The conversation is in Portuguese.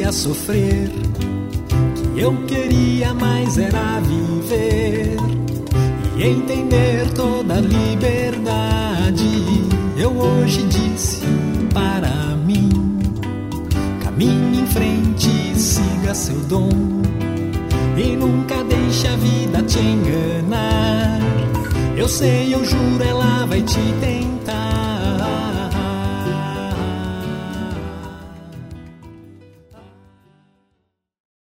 fazia sofrer, que eu queria mais era viver e entender toda a liberdade. Eu hoje disse para mim: caminhe em frente, siga seu dom e nunca deixe a vida te enganar. Eu sei, eu juro, ela vai te tentar.